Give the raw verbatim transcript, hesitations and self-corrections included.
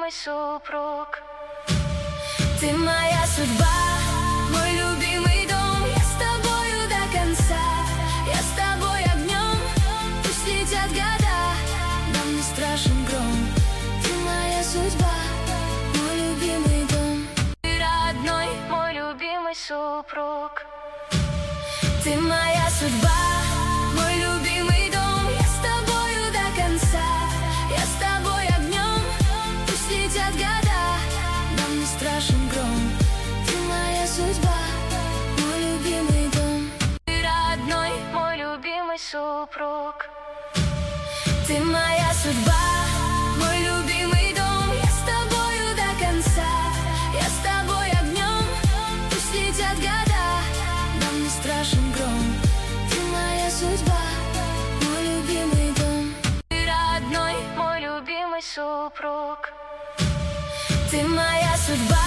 любимый супруг. Ты моя судьба, мой любимый дом. Я с тобою до конца, я с тобой огнем. Пусть летят года, нам не страшен гром. Ты моя судьба, мой любимый дом. Ты родной, мой любимый супруг. Ты моя судьба, мой любимый дом. Я с тобою до конца, я с тобой огнем. Пусть летят года, нам не страшен гром. Ты моя судьба, мой любимый дом. Ты родной, мой любимый супруг. Ты моя судьба, мой любимый дом. Я с тобою до конца, я с тобой огнем. Пусть летят года, нам не страшен гром. Ты моя судьба, мой любимый дом. Ты родной, мой любимый супруг. Ты моя судьба.